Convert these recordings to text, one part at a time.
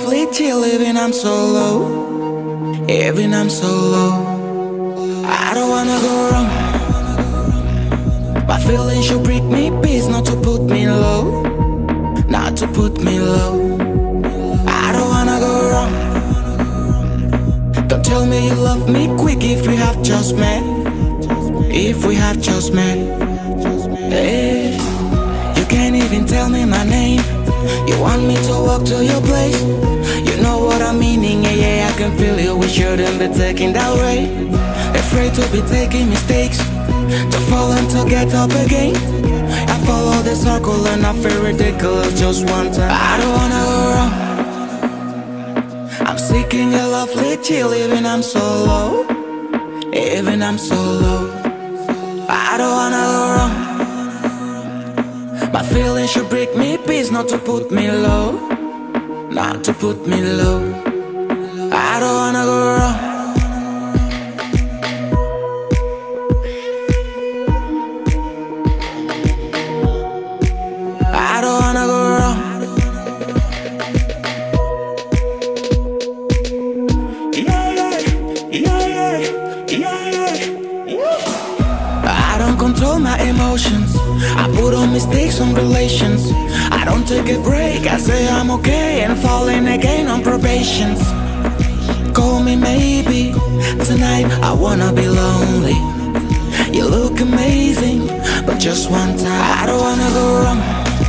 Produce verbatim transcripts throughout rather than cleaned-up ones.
lovely chill, even I'm so low, even I'm so low. I don't wanna go wrong. My feelings should break me peace, not to put me low, not to put me low. I don't wanna go wrong. Don't tell me you love me quick if we have just met, if we have just met. Hey, you can't even tell me my name. You want me to walk to your place. You know what I'm meaning, yeah, yeah, I can feel it. We shouldn't be taking that way. Afraid to be taking mistakes, to fall and to get up again. I follow the circle and I feel ridiculous just one time. I don't wanna go wrong. I'm seeking a lovely chill, even I'm so low, even I'm so low. I don't wanna go wrong. My feelings should break me peace, not to put me low, not to put me low. I don't wanna go wrong. I don't wanna go wrong. Yeah, yeah, yeah, yeah, yeah, yeah. I don't control my emotions. I put on mistakes on relations. I don't take a break. I say I'm okay and falling again on probations. Call me maybe. Tonight I wanna be lonely. You look amazing, but just one time. I don't wanna go wrong.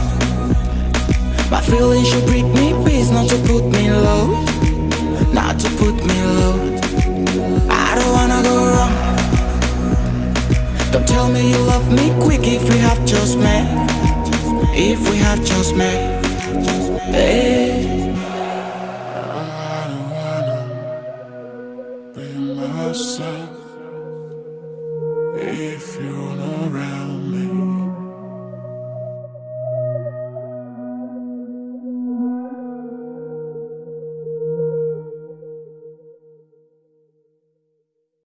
My feelings should break me peace, not to put me low, not to put me low. I don't wanna go wrong. Don't tell me you love me quick if we have just met, if we have just met. Hey, I don't wanna be myself if you